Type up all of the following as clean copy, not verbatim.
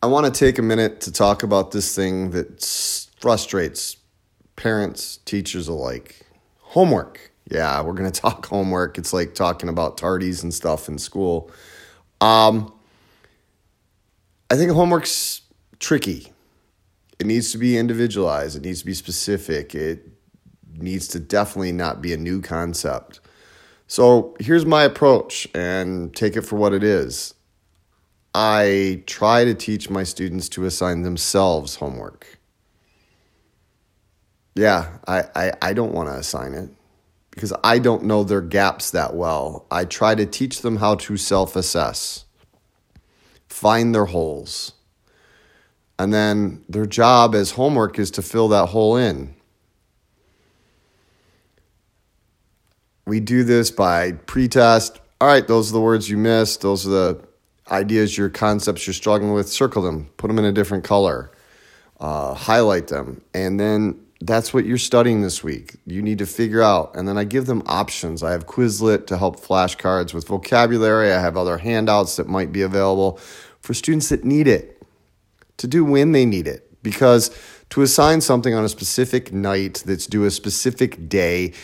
I want to take a minute to talk about this thing that frustrates parents, teachers alike. Homework. Yeah, we're going to talk homework. It's like talking about tardies and stuff in school. I think homework's tricky. It needs to be individualized. It needs to be specific. It needs to definitely not be a new concept. So here's my approach, and take it for what it is. I try to teach my students to assign themselves homework. Yeah, I don't want to assign it because I don't know their gaps that well. I try to teach them how to self-assess, find their holes, and then their job as homework is to fill that hole in. We do this by pretest. All right, those are the words you missed. Those are the ideas, your concepts you're struggling with. Circle them. Put them in a different color. Highlight them. And then that's what you're studying this week. You need to figure out. And then I give them options. I have Quizlet to help flashcards with vocabulary. I have other handouts that might be available for students that need it, to do when they need it. Because to assign something on a specific night that's due a specific day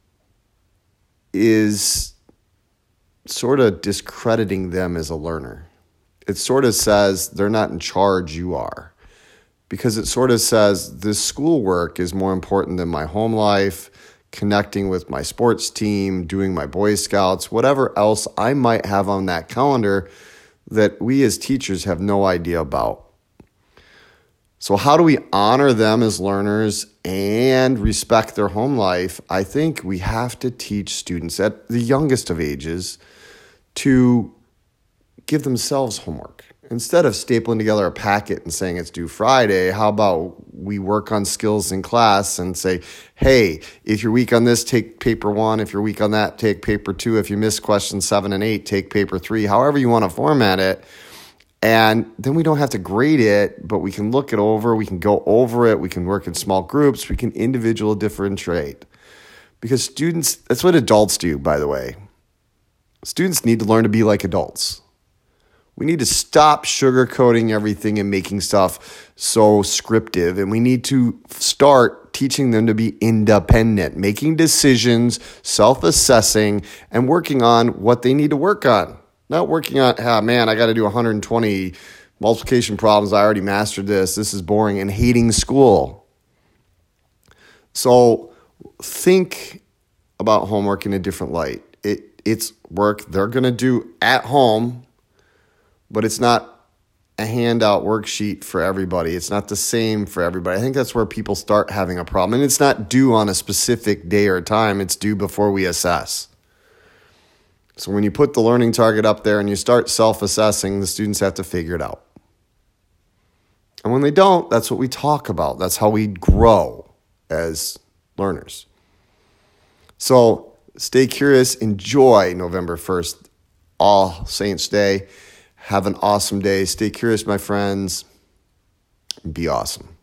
is sort of discrediting them as a learner. It sort of says they're not in charge, you are. Because it sort of says this schoolwork is more important than my home life, connecting with my sports team, doing my Boy Scouts, whatever else I might have on that calendar that we as teachers have no idea about. So how do we honor them as learners and respect their home life? I think we have to teach students at the youngest of ages to give themselves homework. Instead of stapling together a packet and saying it's due Friday, how about we work on skills in class and say, hey, if you're weak on this, take paper 1. If you're weak on that, take paper 2. If you miss questions 7 and 8, take paper 3. However you want to format it. And then we don't have to grade it, but we can look it over. We can go over it. We can work in small groups. We can individual differentiate. Because students, that's what adults do, by the way. Students need to learn to be like adults. We need to stop sugarcoating everything and making stuff so scriptive. And we need to start teaching them to be independent, making decisions, self-assessing, and working on what they need to work on. Not working on, I got to do 120 multiplication problems. I already mastered this. This is boring, and hating school. So think about homework in a different light. It's work they're going to do at home, but it's not a handout worksheet for everybody. It's not the same for everybody. I think that's where people start having a problem. And it's not due on a specific day or time. It's due before we assess. So when you put the learning target up there and you start self-assessing, the students have to figure it out. And when they don't, that's what we talk about. That's how we grow as learners. So stay curious. Enjoy November 1st, All Saints Day. Have an awesome day. Stay curious, my friends. Be awesome.